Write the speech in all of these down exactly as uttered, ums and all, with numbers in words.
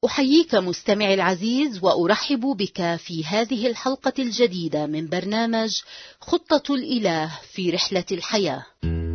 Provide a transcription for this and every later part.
أحييك مستمعي العزيز، وأرحب بك في هذه الحلقة الجديدة من برنامج خطة الإله في رحلة الحياة.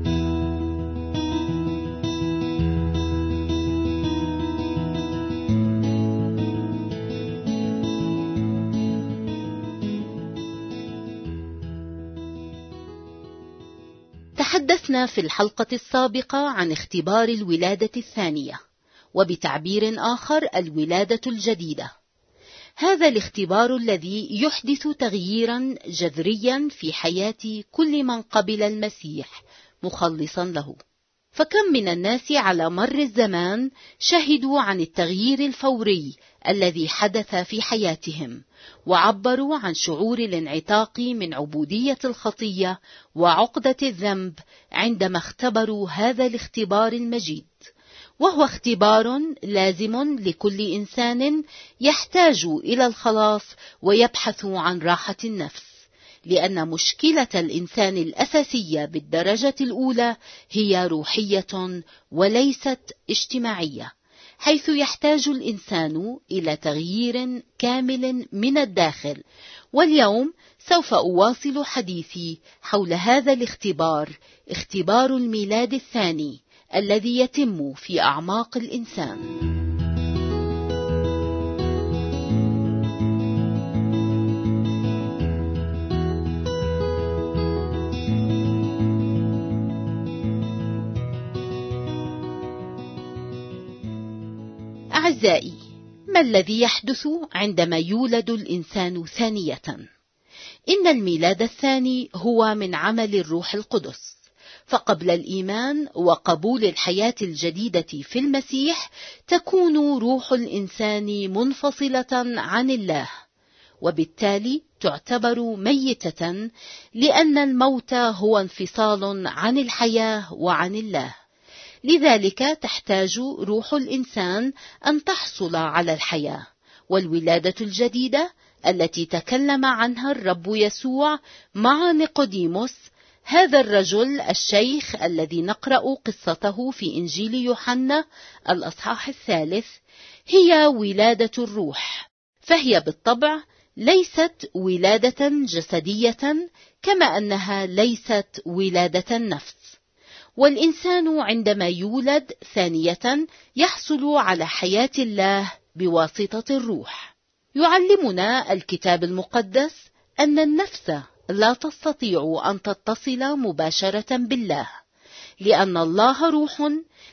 تحدثنا في الحلقة السابقة عن اختبار الولادة الثانية، وبتعبير آخر الولادة الجديدة. هذا الاختبار الذي يحدث تغييرا جذريا في حياة كل من قبل المسيح مخلصا له. فكم من الناس على مر الزمان شهدوا عن التغيير الفوري الذي حدث في حياتهم، وعبروا عن شعور الانعتاق من عبودية الخطية وعقدة الذنب عندما اختبروا هذا الاختبار المجيد، وهو اختبار لازم لكل إنسان يحتاج إلى الخلاص ويبحث عن راحة النفس، لأن مشكلة الإنسان الأساسية بالدرجة الأولى هي روحية وليست اجتماعية، حيث يحتاج الإنسان إلى تغيير كامل من الداخل. واليوم سوف أواصل حديثي حول هذا الاختبار، اختبار الميلاد الثاني الذي يتم في أعماق الإنسان. أعزائي، ما الذي يحدث عندما يولد الإنسان ثانية؟ إن الميلاد الثاني هو من عمل الروح القدس، فقبل الإيمان وقبول الحياة الجديدة في المسيح تكون روح الإنسان منفصلة عن الله، وبالتالي تعتبر ميتة، لأن الموت هو انفصال عن الحياة وعن الله. لذلك تحتاج روح الإنسان أن تحصل على الحياة. والولادة الجديدة التي تكلم عنها الرب يسوع مع نيقوديموس، هذا الرجل الشيخ الذي نقرأ قصته في إنجيل يوحنا الأصحاح الثالث، هي ولادة الروح، فهي بالطبع ليست ولادة جسدية كما أنها ليست ولادة النفس. والإنسان عندما يولد ثانية يحصل على حياة الله بواسطة الروح. يعلمنا الكتاب المقدس أن النفس لا تستطيع أن تتصل مباشرة بالله، لأن الله روح،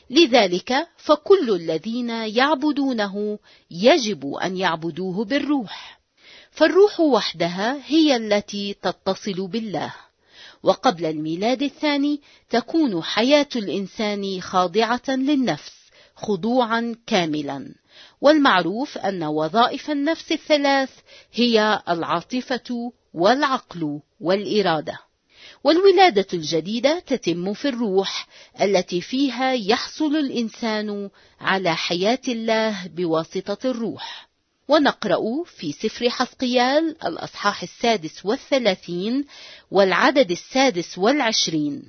لذلك فكل الذين يعبدونه يجب أن يعبدوه بالروح. فالروح وحدها هي التي تتصل بالله. وقبل الميلاد الثاني تكون حياة الإنسان خاضعة للنفس خضوعا كاملا. والمعروف أن وظائف النفس الثلاث هي العاطفة والعقل والإرادة. والولادة الجديدة تتم في الروح التي فيها يحصل الإنسان على حياة الله بواسطة الروح. ونقرأ في سفر حزقيال الأصحاح السادس والثلاثين والعدد السادس والعشرين: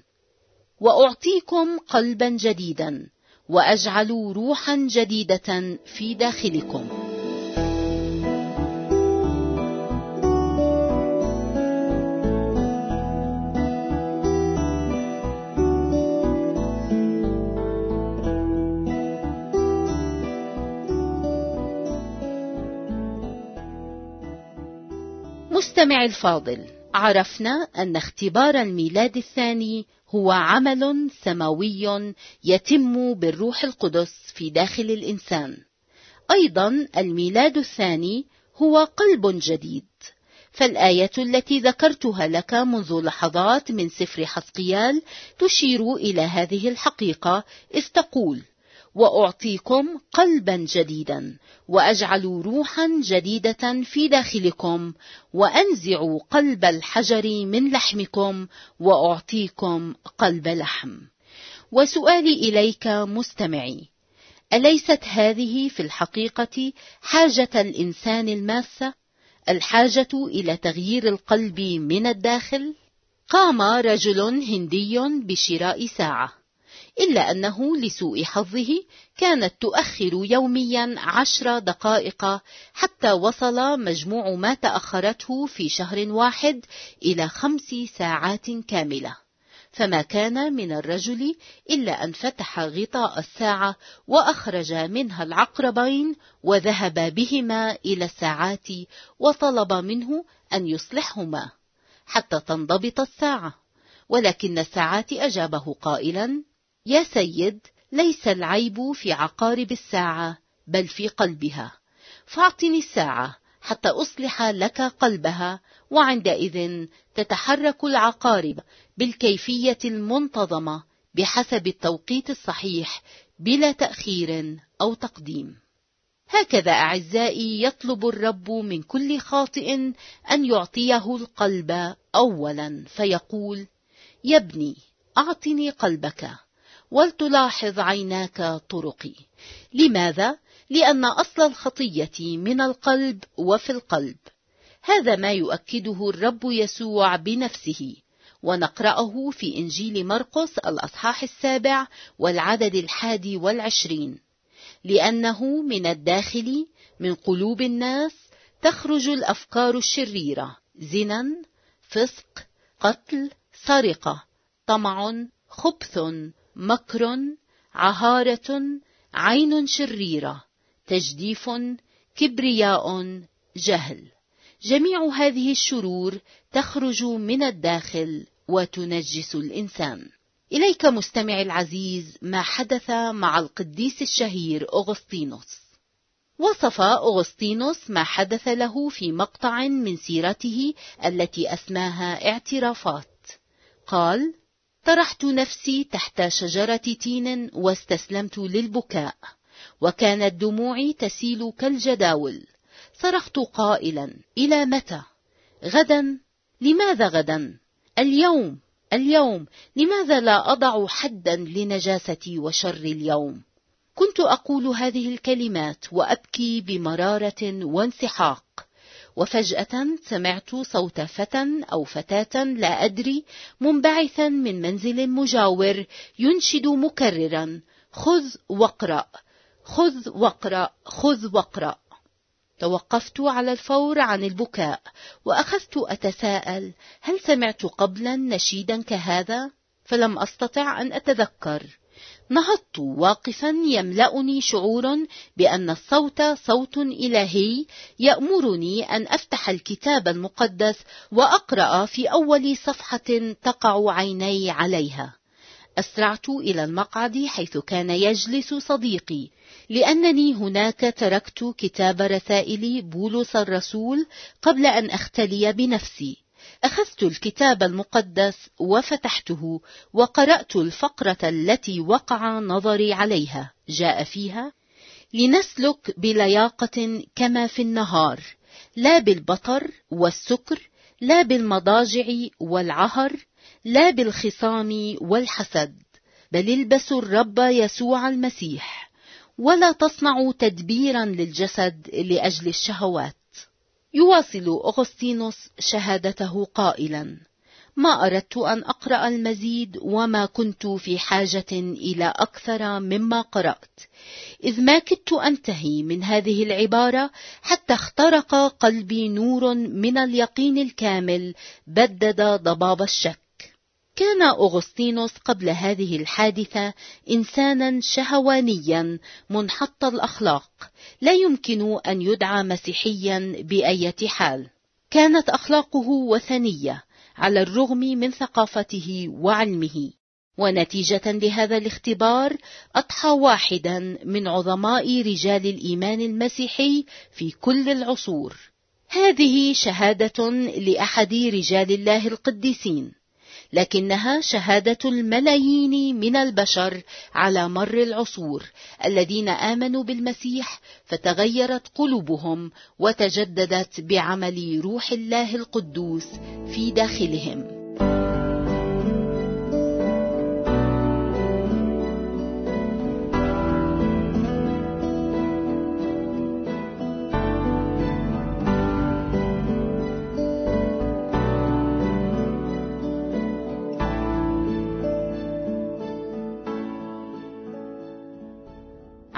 وأعطيكم قلبا جديدا وأجعل روحا جديدة في داخلكم. مستمع الفاضل، عرفنا أن اختبار الميلاد الثاني هو عمل سماوي يتم بالروح القدس في داخل الإنسان. أيضا الميلاد الثاني هو قلب جديد، فالآية التي ذكرتها لك منذ لحظات من سفر حزقيال تشير إلى هذه الحقيقة، إذ تقول: وأعطيكم قلبا جديدا وأجعل روحا جديدة في داخلكم وأنزع قلب الحجر من لحمكم وأعطيكم قلب لحم. وسؤالي إليك مستمعي، أليست هذه في الحقيقة حاجة الإنسان الماسة، الحاجة إلى تغيير القلب من الداخل؟ قام رجل هندي بشراء ساعة. إلا أنه لسوء حظه كانت تؤخر يوميا عشر دقائق، حتى وصل مجموع ما تأخرته في شهر واحد إلى خمس ساعات كاملة. فما كان من الرجل إلا أن فتح غطاء الساعة وأخرج منها العقربين وذهب بهما إلى الساعات وطلب منه أن يصلحهما حتى تنضبط الساعة، ولكن الساعات أجابه قائلا: يا سيد، ليس العيب في عقارب الساعة بل في قلبها، فاعطني الساعة حتى أصلح لك قلبها، وعندئذ تتحرك العقارب بالكيفية المنتظمة بحسب التوقيت الصحيح بلا تأخير أو تقديم. هكذا أعزائي يطلب الرب من كل خاطئ أن يعطيه القلب أولا، فيقول: يا ابني، أعطني قلبك ولتلاحظ عيناك طرقي. لماذا؟ لأن أصل الخطية من القلب وفي القلب. هذا ما يؤكده الرب يسوع بنفسه، ونقرأه في إنجيل مرقس الأصحاح السابع والعدد الحادي والعشرين: لأنه من الداخل من قلوب الناس تخرج الأفكار الشريرة، زنا، فسق، قتل، سرقة، طمع، خبث، مكر، عهارة، عين شريرة، تجديف، كبرياء، جهل. جميع هذه الشرور تخرج من الداخل وتنجس الإنسان. إليك مستمع العزيز ما حدث مع القديس الشهير أغسطينوس. وصف أغسطينوس ما حدث له في مقطع من سيرته التي أسماها اعترافات. قال: طرحت نفسي تحت شجرة تين واستسلمت للبكاء، وكانت دموعي تسيل كالجداول. صرخت قائلا: إلى متى؟ غدا؟ لماذا غدا؟ اليوم، اليوم، لماذا لا أضع حدا لنجاستي وشر اليوم؟ كنت أقول هذه الكلمات وأبكي بمرارة وانسحاق، وفجأة سمعت صوت فتى أو فتاة لا أدري منبعثا من منزل مجاور ينشد مكررا: خذ واقرأ، خذ واقرأ، خذ واقرأ. توقفت على الفور عن البكاء وأخذت أتساءل: هل سمعت قبلا نشيدا كهذا؟ فلم أستطع أن أتذكر. نهضت واقفا يملأني شعور بأن الصوت صوت إلهي يأمرني أن أفتح الكتاب المقدس وأقرأ في أول صفحة تقع عيني عليها. أسرعت إلى المقعد حيث كان يجلس صديقي، لأنني هناك تركت كتاب رسائل بولس الرسول قبل أن أختلي بنفسي. أخذت الكتاب المقدس وفتحته وقرأت الفقرة التي وقع نظري عليها. جاء فيها: لنسلك بلياقة كما في النهار، لا بالبطر والسكر، لا بالمضاجع والعهر، لا بالخصام والحسد، بل البسوا الرب يسوع المسيح، ولا تصنعوا تدبيرا للجسد لأجل الشهوات. يواصل أغسطينوس شهادته قائلا: ما أردت أن أقرأ المزيد، وما كنت في حاجة إلى أكثر مما قرأت، إذ ما كدت أنتهي من هذه العبارة حتى اخترق قلبي نور من اليقين الكامل بدد ضباب الشك. كان أغسطينوس قبل هذه الحادثة إنسانا شهوانيا منحط الأخلاق، لا يمكن أن يدعى مسيحيا بأية حال. كانت أخلاقه وثنية على الرغم من ثقافته وعلمه، ونتيجة لهذا الاختبار أضحى واحدا من عظماء رجال الإيمان المسيحي في كل العصور. هذه شهادة لأحد رجال الله القديسين، لكنها شهادة الملايين من البشر على مر العصور الذين آمنوا بالمسيح فتغيرت قلوبهم وتجددت بعمل روح الله القدوس في داخلهم.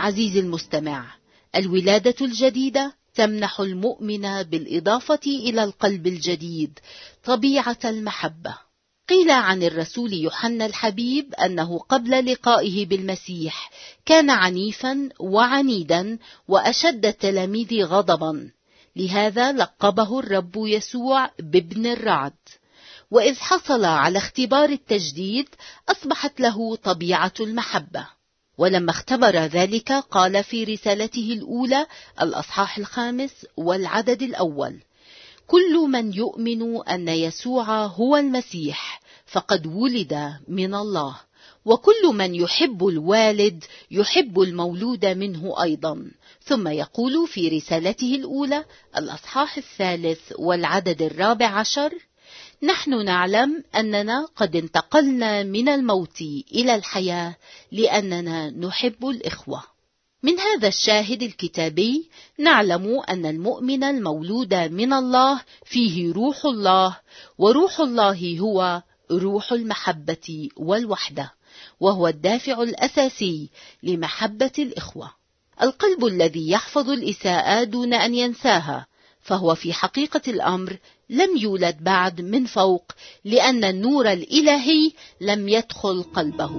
عزيزي المستمع، الولادة الجديدة تمنح المؤمن بالإضافة إلى القلب الجديد طبيعة المحبة. قيل عن الرسول يوحنا الحبيب أنه قبل لقائه بالمسيح كان عنيفا وعنيدا وأشد التلاميذ غضبا، لهذا لقبه الرب يسوع بابن الرعد. وإذ حصل على اختبار التجديد أصبحت له طبيعة المحبة، ولما اختبر ذلك قال في رسالته الأولى الأصحاح الخامس والعدد الأول: كل من يؤمن أن يسوع هو المسيح فقد ولد من الله، وكل من يحب الوالد يحب المولود منه أيضا. ثم يقول في رسالته الأولى الأصحاح الثالث والعدد الرابع عشر: نحن نعلم أننا قد انتقلنا من الموت إلى الحياة لأننا نحب الإخوة. من هذا الشاهد الكتابي نعلم أن المؤمن المولود من الله فيه روح الله، وروح الله هو روح المحبة والوحدة، وهو الدافع الأساسي لمحبة الإخوة. القلب الذي يحفظ الإساءة دون أن ينساها فهو في حقيقة الأمر لم يولد بعد من فوق، لأن النور الإلهي لم يدخل قلبه.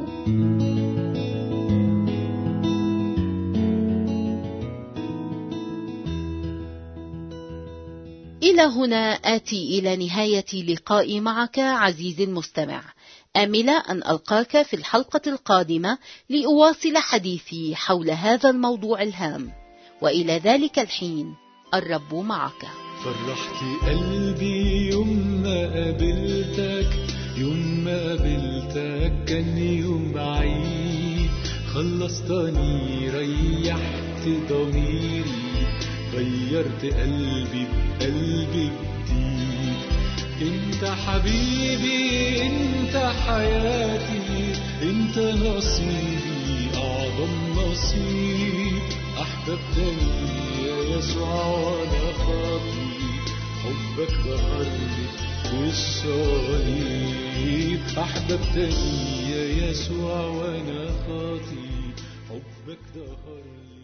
إلى هنا آتي إلى نهاية لقائي معك عزيزي المستمع، آملة أن ألقاك في الحلقة القادمة لأواصل حديثي حول هذا الموضوع الهام، وإلى ذلك الحين الرب معك. فرحت قلبي يوم ما قابلتك، يوم ما قابلتك كان يوم عيد، خلصتني ريحت ضميري، غيرت قلبي بقلب جديد. انت حبيبي انت حياتي، انت نصيبي اعظم نصيب. احببتني يا يسوع وانا خاطي، حبك ظهرلي في الصليب. احببتني يا يسوع وانا خاطي، حبك ظهرلي